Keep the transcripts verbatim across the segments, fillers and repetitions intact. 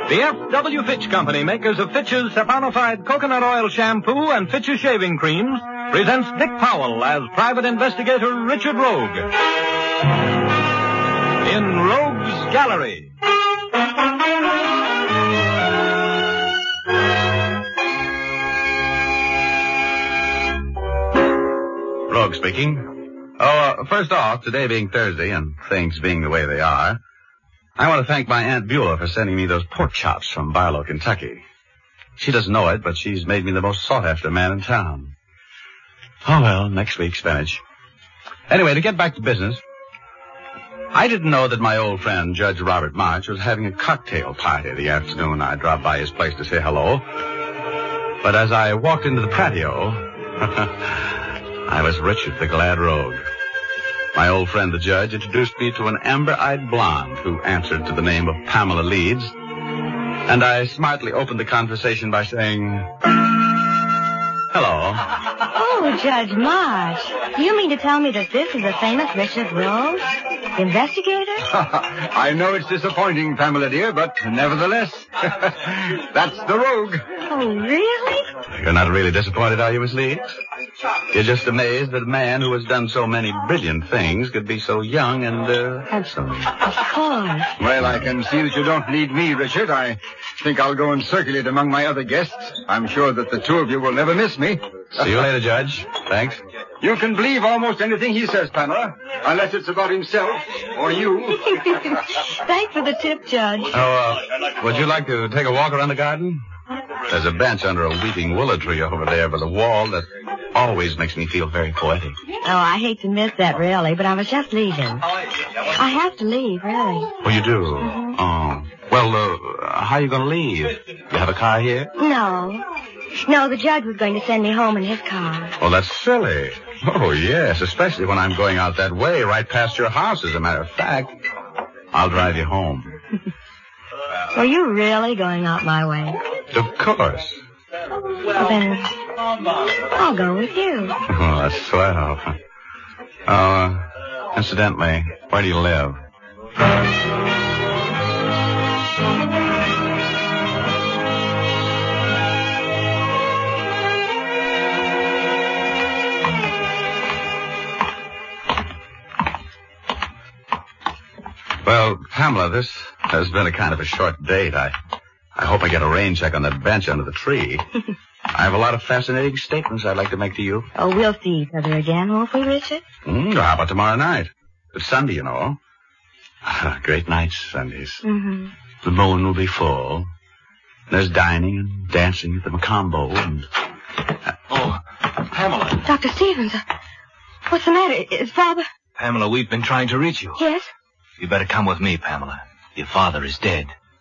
The F W. Fitch Company, makers of Fitch's saponified coconut oil shampoo and Fitch's shaving creams, presents Dick Powell as Private Investigator Richard Rogue in Rogue's Gallery. Rogue speaking. Oh, uh, first off, today being Thursday and things being the way they are, I want to thank my Aunt Beulah for sending me those pork chops from Barlow, Kentucky. She doesn't know it, but she's made me the most sought-after man in town. Oh, well, next week, spinach. Anyway, to get back to business, I didn't know that my old friend, Judge Robert March, was having a cocktail party the afternoon I dropped by his place to say hello. But as I walked into the patio, I was Richard the Glad Rogue. My old friend, the judge, introduced me to an amber-eyed blonde who answered to the name of Pamela Leeds. And I smartly opened the conversation by saying, hello. Oh, Judge March. Do you mean to tell me that this is the famous Richard Rogue, investigator? I know it's disappointing, Pamela dear, but nevertheless, that's the Rogue. Oh, really? You're not really disappointed, are you, Miss Leeds? You're just amazed that a man who has done so many brilliant things could be so young and, uh, handsome. Of course. Well, I can see that you don't need me, Richard. I think I'll go and circulate among my other guests. I'm sure that the two of you will never miss me. See you later, Judge. Thanks. You can believe almost anything he says, Pamela, unless it's about himself or you. Thanks for the tip, Judge. Oh, uh, would you like to take a walk around the garden? There's a bench under a weeping willow tree over there by the wall that always makes me feel very poetic. Oh, I hate to miss that, really, but I was just leaving. I have to leave, really. Oh, you do? Mm-hmm. Oh. Well, uh, how are you going to leave? You have a car here? No. No, the judge was going to send me home in his car. Oh, that's silly. Oh, yes, especially when I'm going out that way, right past your house, as a matter of fact. I'll drive you home. Were you really going out my way? Of course. Well, then, I'll go with you. Oh, that's swell. Oh, uh, incidentally, where do you live? Well, Pamela, this has been a kind of a short date. I I hope I get a rain check on that bench under the tree. I have a lot of fascinating statements I'd like to make to you. Oh, we'll see each other again, won't we, Richard? Mm, how about tomorrow night? It's Sunday, you know. Great nights, Sundays. Mm-hmm. The moon will be full. There's dining and dancing at the Macombo and... Uh, oh, Pamela. Doctor Stevens, uh, what's the matter? Is Father... Pamela, we've been trying to reach you. Yes? You better come with me, Pamela. Your father is dead.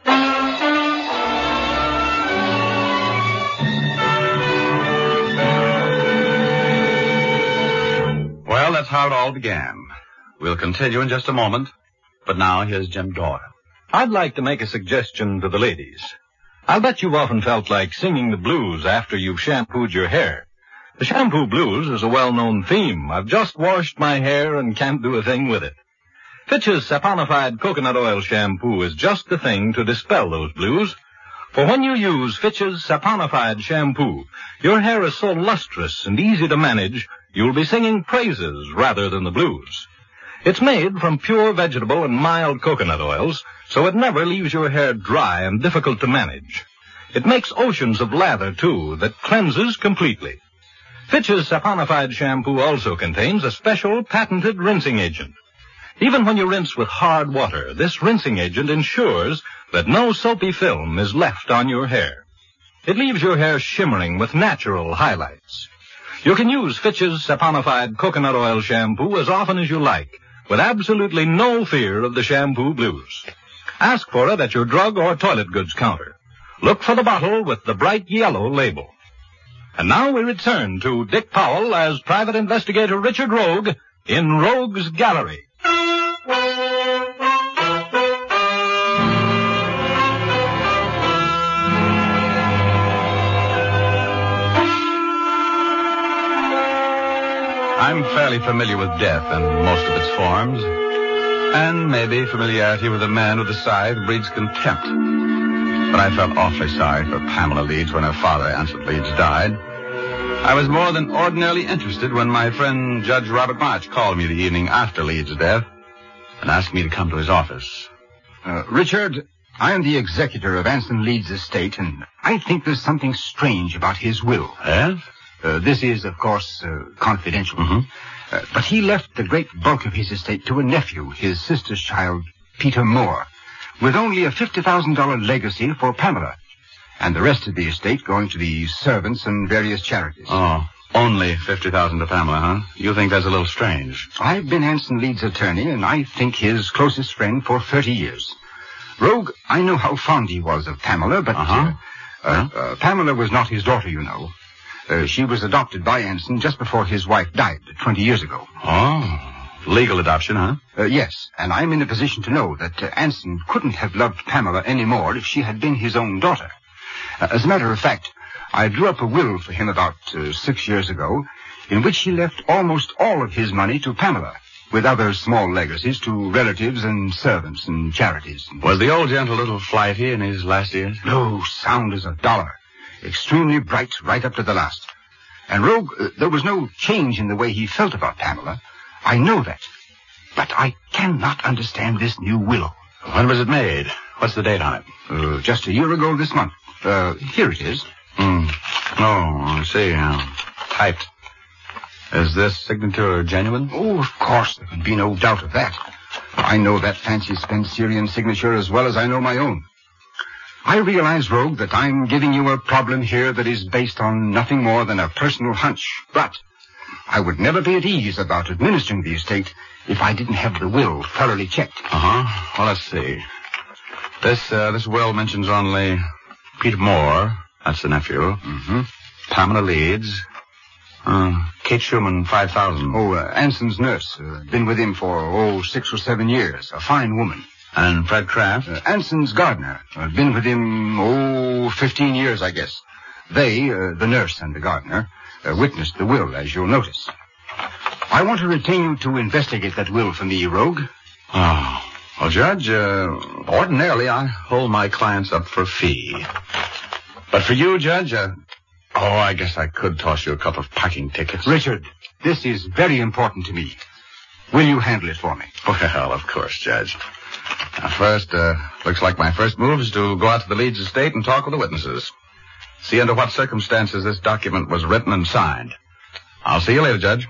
Well, that's how it all began. We'll continue in just a moment. But now, here's Jim Doyle. I'd like to make a suggestion to the ladies. I'll bet you've often felt like singing the blues after you've shampooed your hair. The shampoo blues is a well-known theme. I've just washed my hair and can't do a thing with it. Fitch's saponified coconut oil shampoo is just the thing to dispel those blues. For when you use Fitch's saponified shampoo, your hair is so lustrous and easy to manage, you'll be singing praises rather than the blues. It's made from pure vegetable and mild coconut oils, so it never leaves your hair dry and difficult to manage. It makes oceans of lather, too, that cleanses completely. Fitch's saponified shampoo also contains a special patented rinsing agent. Even when you rinse with hard water, this rinsing agent ensures that no soapy film is left on your hair. It leaves your hair shimmering with natural highlights. You can use Fitch's saponified coconut oil shampoo as often as you like, with absolutely no fear of the shampoo blues. Ask for it at your drug or toilet goods counter. Look for the bottle with the bright yellow label. And now we return to Dick Powell as Private Investigator Richard Rogue in Rogue's Gallery. I'm fairly familiar with death and most of its forms. And maybe familiarity with a man with a scythe breeds contempt. but I felt awfully sorry for Pamela Leeds when her father, Anson Leeds, died. I was more than ordinarily interested when my friend Judge Robert March called me the evening after Leeds' death and asked me to come to his office. Uh, Richard, I am the executor of Anson Leeds' estate, and I think there's something strange about his will. Yes? Uh, this is, of course, uh, confidential. Mm-hmm. Uh, but he left the great bulk of his estate to a nephew, his sister's child, Peter Moore, with only a fifty thousand dollars legacy for Pamela, and the rest of the estate going to the servants and various charities. Oh, only fifty thousand dollars to Pamela, huh? You think that's a little strange? I've been Anson Leeds' attorney, and I think his closest friend for thirty years. Rogue, I know how fond he was of Pamela, but Uh-huh. uh, uh, uh, Pamela was not his daughter, you know. Uh, she was adopted by Anson just before his wife died twenty years ago. Oh, legal adoption, huh? Uh, yes, and I'm in a position to know that uh, Anson couldn't have loved Pamela any more if she had been his own daughter. Uh, as a matter of fact, I drew up a will for him about uh, six years ago, in which he left almost all of his money to Pamela, with other small legacies to relatives and servants and charities. Was the old gent a little flighty in his last years? No, sound as a dollar. Extremely bright right up to the last. And Rogue, uh, there was no change in the way he felt about Pamela. I know that. But I cannot understand this new will. When was it made? What's the date on it? Uh, just a year ago this month. Uh, here it is. Hmm. Oh, I see. Uh, typed. Is this signature genuine? Oh, of course. There can be no doubt of that. I know that fancy Spencerian signature as well as I know my own. I realize, Rogue, that I'm giving you a problem here that is based on nothing more than a personal hunch. But I would never be at ease about administering the estate if I didn't have the will thoroughly checked. Uh-huh. Well, let's see. This, uh, this will mentions only Peter Moore. That's the nephew. Mm-hmm. Pamela Leeds. Uh, Kate Schumann, five thousand. Oh, uh, Anson's nurse. Uh, been with him for, oh, six or seven years. A fine woman. And Fred Kraft? Uh, Anson's gardener. Uh, been with him, oh, fifteen years, I guess. They, uh, the nurse and the gardener, uh, witnessed the will, as you'll notice. I want to retain you to investigate that will for me, Rogue. Oh. Well, Judge, uh, ordinarily I hold my clients up for a fee. But for you, Judge, uh, oh, I guess I could toss you a couple of parking tickets. Richard, this is very important to me. Will you handle it for me? Well, of course, Judge. Now, first, uh, looks like my first move is to go out to the Leeds estate and talk with the witnesses. See under what circumstances this document was written and signed. I'll see you later, Judge.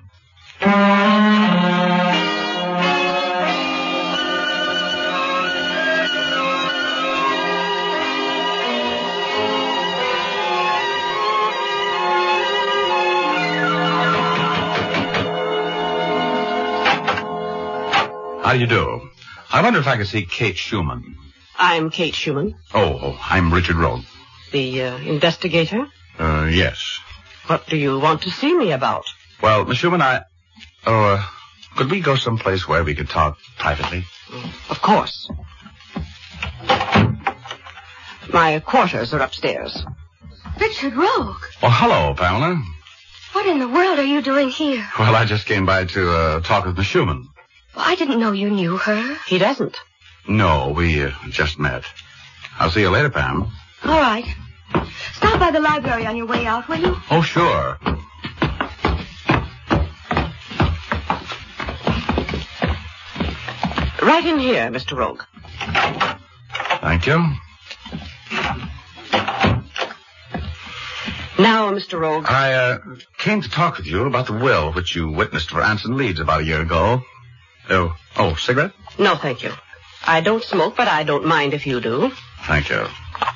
How do you do? I wonder if I could see Kate Schumann. I'm Kate Schumann. Oh, oh I'm Richard Rogue. The uh, investigator? Uh, yes. What do you want to see me about? Well, Miss Schumann, I... Oh, uh, could we go someplace where we could talk privately? Of course. My quarters are upstairs. Richard Rogue. Oh, hello, Pamela. What in the world are you doing here? Well, I just came by to uh, talk with Miss Schumann. Well, I didn't know you knew her. He doesn't. No, we uh, just met. I'll see you later, Pam. All right. Stop by the library on your way out, will you? Oh, sure. Right in here, Mister Rogue. Thank you. Now, Mister Rogue. I uh, came to talk with you about the will which you witnessed for Anson Leeds about a year ago. Oh, oh, cigarette? No, thank you. I don't smoke, but I don't mind if you do. Thank you.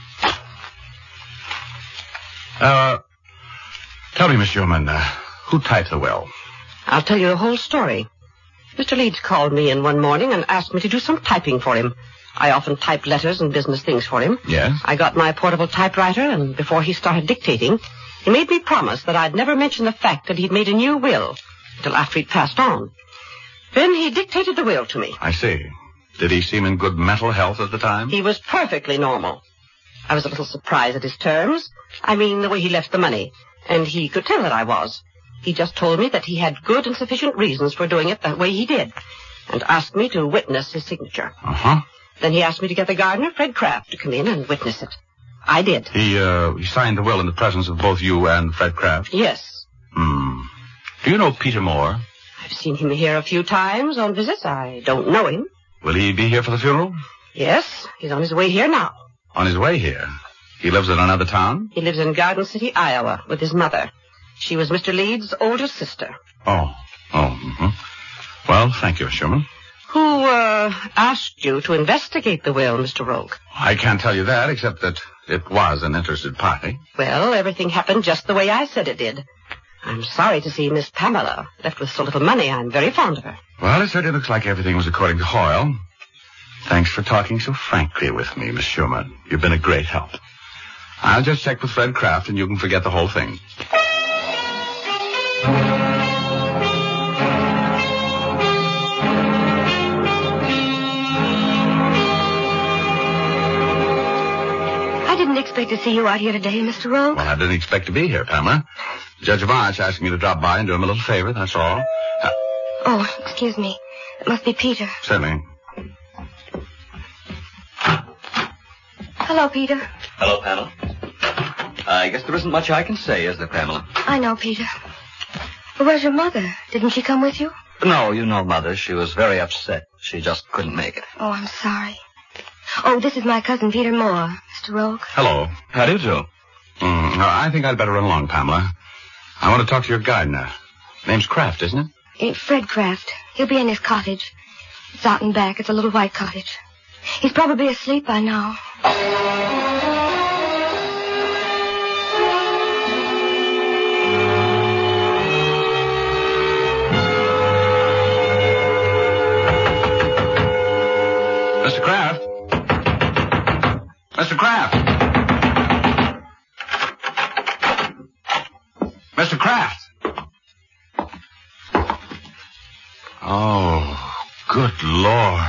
Uh, tell me, Miss Schumann, uh, who typed the will? I'll tell you the whole story. Mister Leeds called me in one morning and asked me to do some typing for him. I often type letters and business things for him. Yes? I got my portable typewriter, and before he started dictating, he made me promise that I'd never mention the fact that he'd made a new will until after he'd passed on. Then he dictated the will to me. I see. Did he seem in good mental health at the time? He was perfectly normal. I was a little surprised at his terms. I mean, the way he left the money. And he could tell that I was. He just told me that he had good and sufficient reasons for doing it that way he did, and asked me to witness his signature. Uh-huh. Then he asked me to get the gardener, Fred Kraft, to come in and witness it. I did. He, uh, he signed the will in the presence of both you and Fred Kraft? Yes. Hmm. Do you know Peter Moore? I've seen him here a few times on visits. I don't know him. Will he be here for the funeral? Yes, he's on his way here now. On his way here? He lives in another town? He lives in Garden City, Iowa, with his mother. She was Mister Leeds' older sister. Oh. Oh, mm-hmm. Well, thank you, Sherman. Who, uh, asked you to investigate the will, Mister Rogue? I can't tell you that, except that it was an interested party. Well, everything happened just the way I said it did. I'm sorry to see Miss Pamela left with so little money. I'm very fond of her. Well, it certainly looks like everything was according to Hoyle. Thanks for talking so frankly with me, Miss Sherman. You've been a great help. I'll just check with Fred Kraft, and you can forget the whole thing. I didn't expect to see you out here today, Mister Rogue. Well, I didn't expect to be here, Pamela. Judge March asked me to drop by and do him a little favor, that's all. Uh, Oh, excuse me. It must be Peter. certainly. Hello, Peter. Hello, Pamela. I guess there isn't much I can say, is there, Pamela? I know, Peter. But where's your mother? Didn't she come with you? No, you know, Mother. She was very upset. She just couldn't make it. Oh, I'm sorry. Oh, this is my cousin, Peter Moore, Mister Rogue. Hello. How do you do? Mm, no, I think I'd better run along, Pamela. I want to talk to your gardener. Name's Kraft, isn't it? Eh, Fred Kraft. He'll be in his cottage. It's out and back. It's a little white cottage. He's probably asleep by now. Mister Kraft? Mister Kraft? Mister Kraft? Oh, good Lord.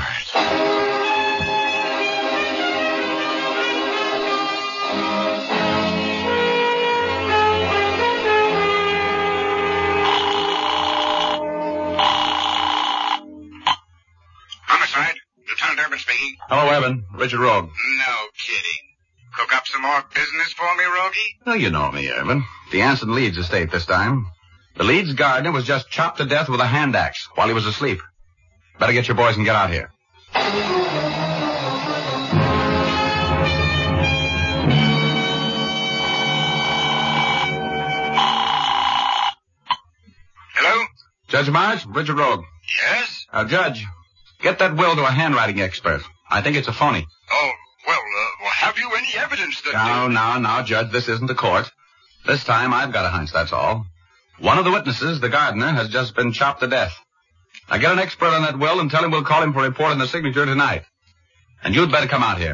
Homicide. Lieutenant Urban speaking. Hello, Evan. Richard Rogue. No kidding. Cook up some more business for me, Rogie? Oh, you know me, Evan. The Anson Leeds estate this time. The Leeds gardener was just chopped to death with a hand axe while he was asleep. Better get your boys and get out here. Hello? Judge March, Richard Rogue. Yes? Uh, Judge, get that will to a handwriting expert. I think it's a phony. Oh, well, uh, well have you any evidence that... No, no, no, Judge, this isn't a court. This time I've got a hunch, that's all. One of the witnesses, the gardener, has just been chopped to death. Now get an expert on that will and tell him we'll call him for a report on the signature tonight. And you'd better come out here.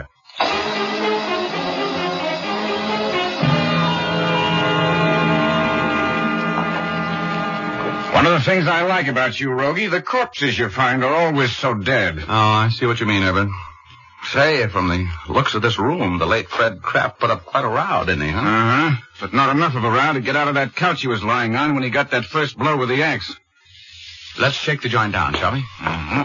One of the things I like about you, Rogie, the corpses you find are always so dead. Oh, I see what you mean, Evan. Say, from the looks of this room, the late Fred Kraft put up quite a row, didn't he, huh? Uh-huh. But not enough of a row to get out of that couch he was lying on when he got that first blow with the axe. Let's shake the joint down, shall we? Uh-huh.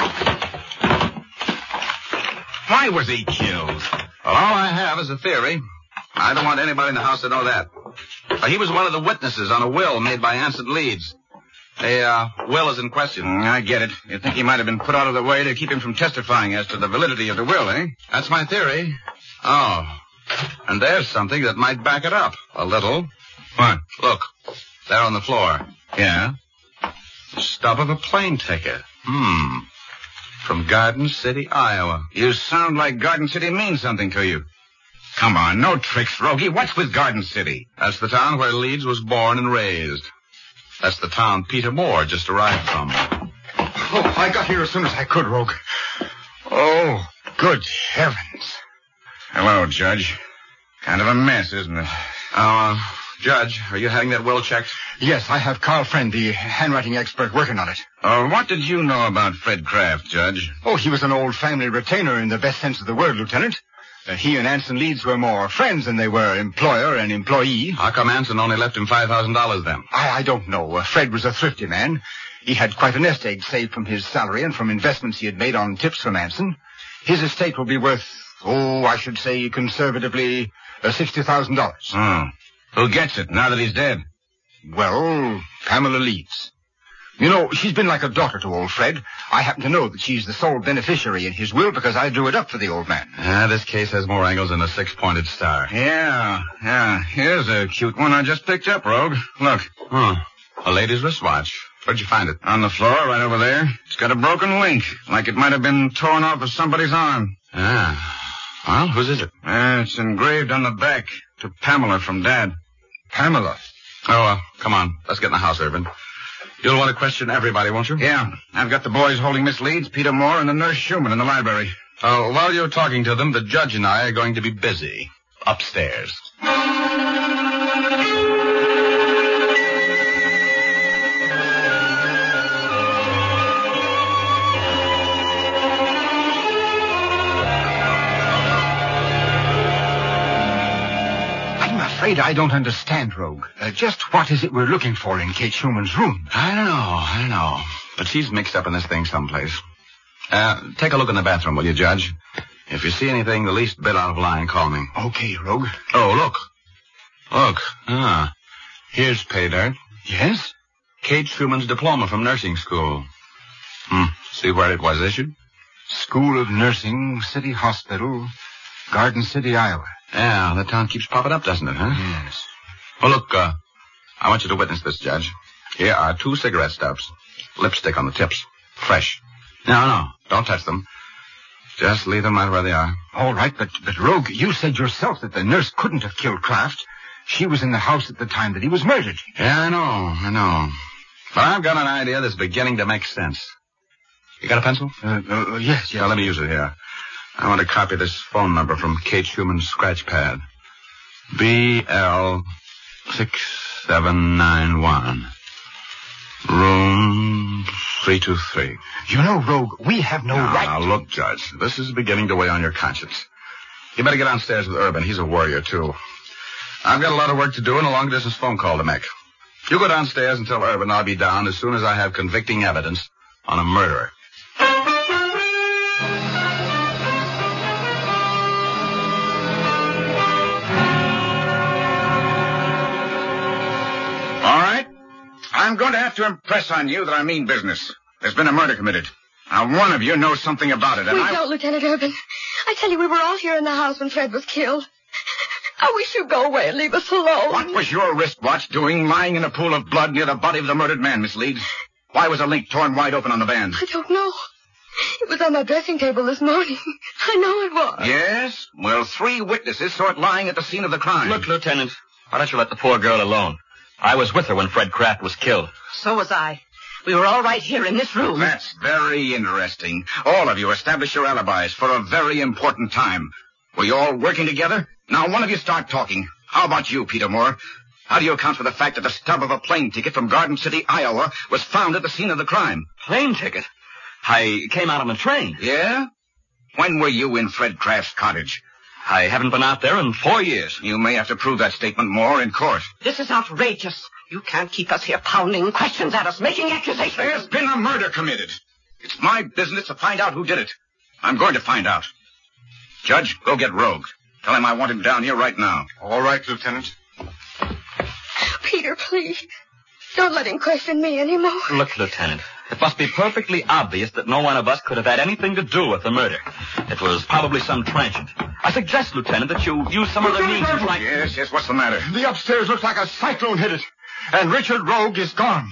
Why was he killed? Well, all I have is a theory. I don't want anybody in the house to know that. But he was one of the witnesses on a will made by Anson Leeds. The uh, will is in question. Mm, I get it. You think he might have been put out of the way to keep him from testifying as to the validity of the will, eh? That's my theory. Oh. And there's something that might back it up. A little. What? Look. There on the floor. Yeah? The stub of a plane ticket. Hmm. From Garden City, Iowa. You sound like Garden City means something to you. Come on, no tricks, Rogie. What's with Garden City? That's the town where Leeds was born and raised. That's the town Peter Moore just arrived from. Oh, I got here as soon as I could, Rogue. Oh, good heavens. Hello, Judge. Kind of a mess, isn't it? Uh, Judge, are you having that will checked? Yes, I have Carl Friend, the handwriting expert, working on it. Uh, what did you know about Fred Kraft, Judge? Oh, he was an old family retainer in the best sense of the word, Lieutenant. Uh, he and Anson Leeds were more friends than they were employer and employee. How come Anson only left him five thousand dollars then? I, I don't know. Uh, Fred was a thrifty man. He had quite a nest egg saved from his salary and from investments he had made on tips from Anson. His estate will be worth Oh, I should say conservatively uh, sixty thousand dollars. Hmm. Who gets it now that he's dead? Well, Pamela Leeds. You know, she's been like a daughter to old Fred. I happen to know that she's the sole beneficiary in his will because I drew it up for the old man. Yeah, this case has more angles than a six-pointed star. Yeah, yeah. Here's a cute one I just picked up, Rogue. Look. Huh. A lady's wristwatch. Where'd you find it? On the floor, right over there. It's got a broken link, like it might have been torn off of somebody's arm. Ah. Well, whose is it? Uh, it's engraved on the back. To Pamela from Dad. Pamela? Oh, uh, come on. Let's get in the house, Irvin. You'll want to question everybody, won't you? Yeah. I've got the boys holding Miss Leeds, Peter Moore, and the nurse Schumann in the library. Oh, while you're talking to them, the judge and I are going to be busy. Upstairs. I'm afraid I don't understand, Rogue. Uh, just what is it we're looking for in Kate Schumann's room? I don't know, I don't know. But she's mixed up in this thing someplace. Uh, take a look in the bathroom, will you, Judge? If you see anything the least bit out of line, call me. Okay, Rogue. Oh, look. Look. Ah. Here's pay dirt. Yes? Kate Schumann's diploma from nursing school. Hmm. See where it was issued? School of Nursing, City Hospital, Garden City, Iowa. Yeah, the town keeps popping up, doesn't it, huh? Yes. Well, look, uh, I want you to witness this, Judge. Here are two cigarette stubs. Lipstick on the tips. Fresh. No, no, don't touch them. Just leave them right where they are. All right, but, but Rogue, you said yourself that the nurse couldn't have killed Kraft. She was in the house at the time that he was murdered. Yeah, I know, I know. But I've got an idea that's beginning to make sense. You got a pencil? Uh, uh, yes, yes. Now, let me use it here. I want to copy this phone number from Kate Schumann's scratch pad. B L six seven nine one. Room three two three. You know, Rogue, we have no now, right... Now, look, Judge, this is beginning to weigh on your conscience. You better get downstairs with Urban. He's a warrior, too. I've got a lot of work to do and a long-distance phone call to make. You go downstairs and tell Urban I'll be down as soon as I have convicting evidence on a murderer. I'm going to have to impress on you that I mean business. There's been a murder committed. Now, one of you knows something about it, and we I... don't, Lieutenant Urban. I tell you, we were all here in the house when Fred was killed. I wish you'd go away and leave us alone. What was your wristwatch doing lying in a pool of blood near the body of the murdered man, Miss Leeds? Why was a link torn wide open on the band? I don't know. It was on my dressing table this morning. I know it was. Yes? Well, three witnesses saw it lying at the scene of the crime. Look, Lieutenant, why don't you let the poor girl alone? I was with her when Fred Kraft was killed. So was I. We were all right here in this room. That's very interesting. All of you established your alibis for a very important time. Were you all working together? Now, one of you start talking. How about you, Peter Moore? How do you account for the fact that the stub of a plane ticket from Garden City, Iowa, was found at the scene of the crime? Plane ticket? I came out on a train. Yeah? When were you in Fred Kraft's cottage? I haven't been out there in four years. You may have to prove that statement more in court. This is outrageous. You can't keep us here pounding questions at us, making accusations. There's been a murder committed. It's my business to find out who did it. I'm going to find out. Judge, go get Rogue. Tell him I want him down here right now. All right, Lieutenant. Peter, please. Don't let him question me anymore. Look, Lieutenant, it must be perfectly obvious that no one of us could have had anything to do with the murder. It was probably some transient. I suggest, Lieutenant, that you use some other means like... Yes, yes, what's the matter? The upstairs looks like a cyclone hit it, and Richard Rogue is gone.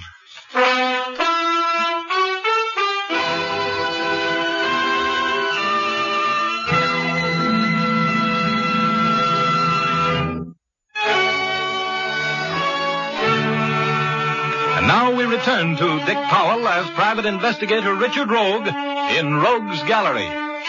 And now we return to Dick Powell as Private Investigator Richard Rogue in Rogue's Gallery.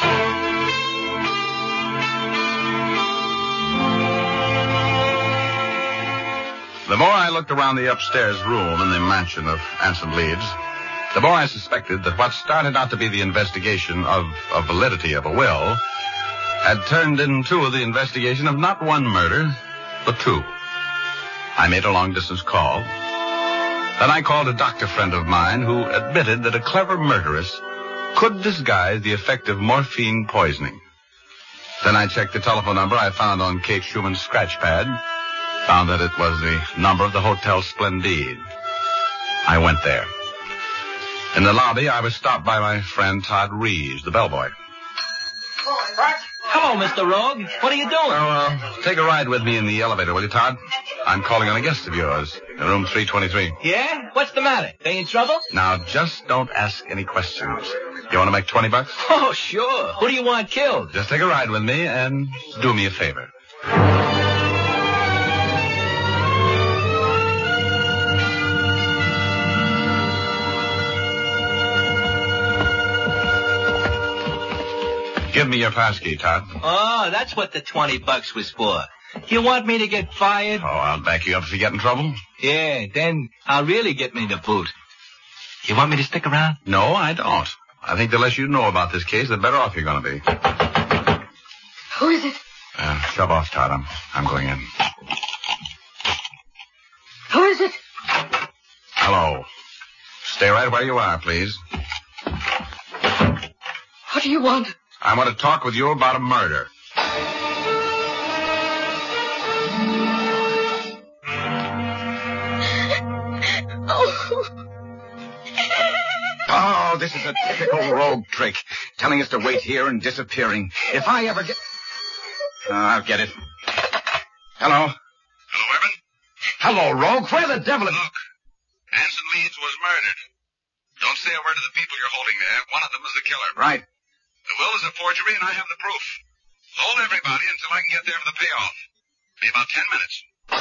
The more I looked around the upstairs room in the mansion of Anson Leeds, the more I suspected that what started out to be the investigation of a validity of a will had turned into the investigation of not one murder, but two. I made a long-distance call. Then I called a doctor friend of mine who admitted that a clever murderess could disguise the effect of morphine poisoning. Then I checked the telephone number I found on Kate Schumann's scratch pad. Found that it was the number of the Hotel Splendide. I went there. In the lobby, I was stopped by my friend Todd Reeves, the bellboy. Hello, Mister Rogue. What are you doing? Oh, uh, take a ride with me in the elevator, will you, Todd? I'm calling on a guest of yours in room three twenty-three. Yeah? What's the matter? They in trouble? Now, just don't ask any questions. You want to make twenty bucks? Oh, sure. Who do you want killed? Just take a ride with me and do me a favor. Give me your pass key, Todd. Oh, that's what the twenty bucks was for. You want me to get fired? Oh, I'll back you up if you get in trouble. Yeah, then I'll really get me the boot. You want me to stick around? No, I don't. I think the less you know about this case, the better off you're going to be. Who is it? Uh, shove off, Todd. I'm, I'm going in. Who is it? Hello. Stay right where you are, please. What do you want? I want to talk with you about a murder. Oh. Oh, this is a typical rogue trick. Telling us to wait here and disappearing. If I ever get... Uh, I'll get it. Hello? Hello, Evan? Hello, rogue. Where the devil... Look, Anson Leeds was murdered. Don't say a word to the people you're holding there. One of them is the killer. Right. The will is a forgery, and I have the proof. Hold everybody until I can get there for the payoff. Be about ten minutes.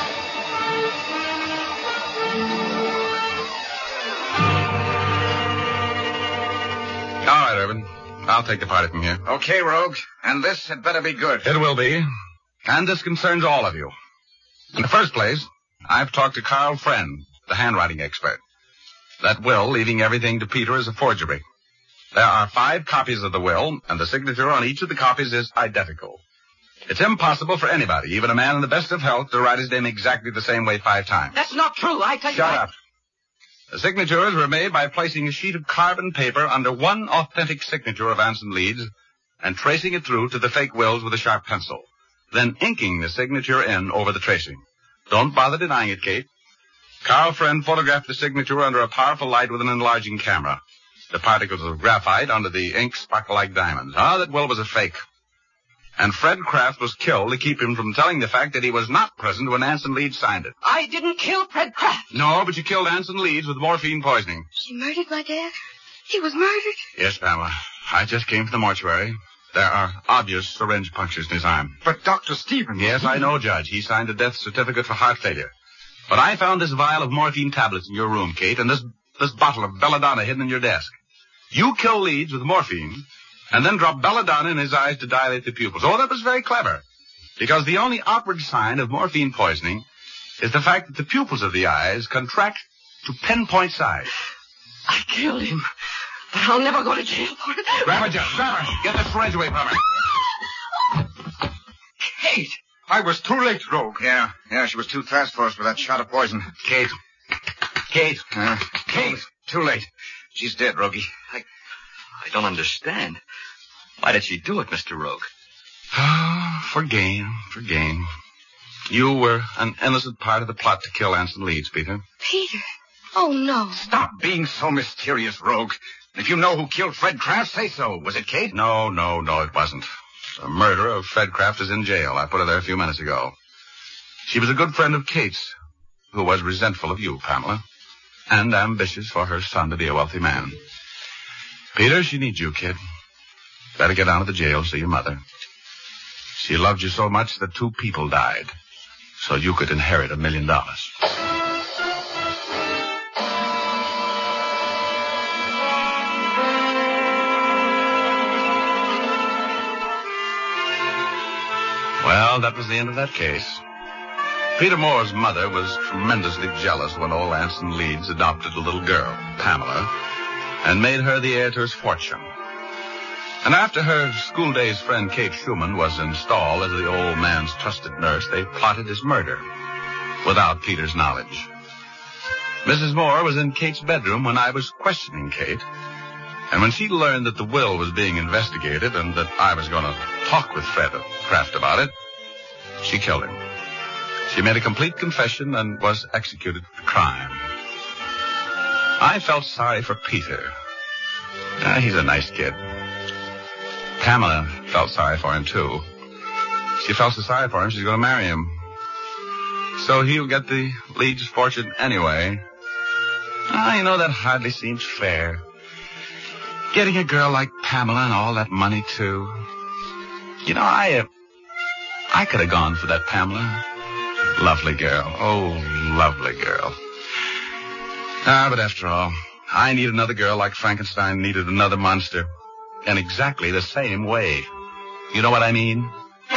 All right, Irvin. I'll take the party from here. Okay, rogue. And this had better be good. It will be. And this concerns all of you. In the first place, I've talked to Carl Friend, the handwriting expert. That will, leaving everything to Peter, is a forgery. There are five copies of the will, and the signature on each of the copies is identical. It's impossible for anybody, even a man in the best of health, to write his name exactly the same way five times. That's not true. I tell you. Shut up. The signatures were made by placing a sheet of carbon paper under one authentic signature of Anson Leeds and tracing it through to the fake wills with a sharp pencil, then inking the signature in over the tracing. Don't bother denying it, Kate. Carl Friend photographed the signature under a powerful light with an enlarging camera. The particles of graphite under the ink sparkle like diamonds. Ah, that will was a fake. And Fred Kraft was killed to keep him from telling the fact that he was not present when Anson Leeds signed it. I didn't kill Fred Kraft. No, but you killed Anson Leeds with morphine poisoning. She murdered my dad? He was murdered? Yes, Pamela. I just came from the mortuary. There are obvious syringe punctures in his arm. But Doctor Stevens... Yes, I know, Judge. He signed a death certificate for heart failure. But I found this vial of morphine tablets in your room, Kate, and this this bottle of belladonna hidden in your desk. You kill Leeds with morphine, and then drop belladonna in his eyes to dilate the pupils. Oh, that was very clever. Because the only outward sign of morphine poisoning is the fact that the pupils of the eyes contract to pinpoint size. I killed him, but I'll never go to jail for it. Grab her, Judge. Grab her. Get the syringe away from her. Kate! I was too late, Rogue. Yeah, yeah, she was too fast for us with that shot of poison. Kate. Kate. Uh, Kate. Too late. She's dead, Rogie. I, I don't understand. Why did she do it, Mister Rogue? For gain, for gain. You were an innocent part of the plot to kill Anson Leeds, Peter. Peter? Oh, no. Stop being so mysterious, Rogue. If you know who killed Fred Kraft, say so. Was it Kate? No, no, no, it wasn't. The murderer of Fred Kraft is in jail. I put her there a few minutes ago. She was a good friend of Kate's, who was resentful of you, Pamela, and ambitious for her son to be a wealthy man. Peter, she needs you, kid. Better get down to the jail and see your mother. She loved you so much that two people died, so you could inherit a million dollars. Well, that was the end of that case. Peter Moore's mother was tremendously jealous when old Anson Leeds adopted a little girl, Pamela, and made her the heir to his fortune. And after her school days friend Kate Schumann was installed as the old man's trusted nurse, they plotted his murder without Peter's knowledge. Missus Moore was in Kate's bedroom when I was questioning Kate, And when she learned that the will was being investigated and that I was going to talk with Fred Kraft about it, she killed him. She made a complete confession and was executed for the crime. I felt sorry for Peter. Uh, he's a nice kid. Pamela felt sorry for him, too. She felt so sorry for him, she's going to marry him. So he'll get the Leeds fortune anyway. Ah, you know, that hardly seems fair. Getting a girl like Pamela and all that money, too. You know, I, uh, I could have gone for that Pamela. Lovely girl. Oh, lovely girl. Ah, but after all, I need another girl like Frankenstein needed another monster. In exactly the same way. You know what I mean?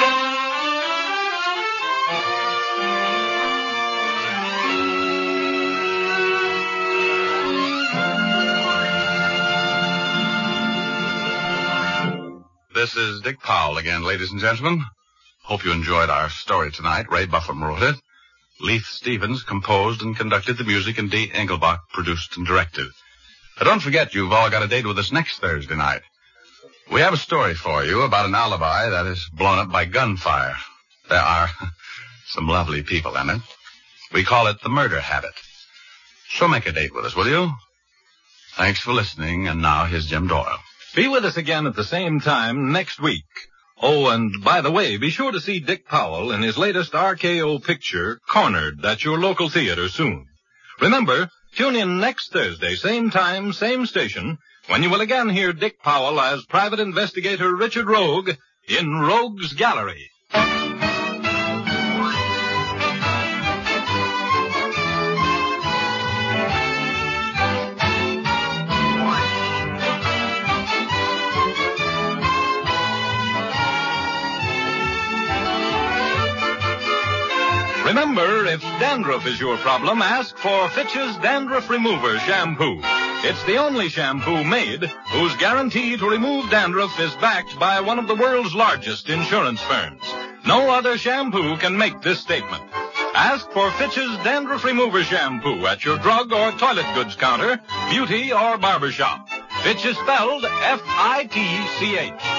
This is Dick Powell again, ladies and gentlemen. Hope you enjoyed our story tonight. Ray Buffum wrote it. Leith Stevens composed and conducted the music, and Dee Engelbach produced and directed. But don't forget, you've all got a date with us next Thursday night. We have a story for you about an alibi that is blown up by gunfire. There are some lovely people in it. We call it the murder habit. So make a date with us, will you? Thanks for listening, and now here's Jim Doyle. Be with us again at the same time next week. Oh, and by the way, be sure to see Dick Powell in his latest R K O picture, Cornered, at your local theater soon. Remember, tune in next Thursday, same time, same station, when you will again hear Dick Powell as private investigator Richard Rogue in Rogue's Gallery. Remember, if dandruff is your problem, ask for Fitch's Dandruff Remover Shampoo. It's the only shampoo made whose guarantee to remove dandruff is backed by one of the world's largest insurance firms. No other shampoo can make this statement. Ask for Fitch's Dandruff Remover Shampoo at your drug or toilet goods counter, beauty or barber shop. Fitch is spelled F I T C H.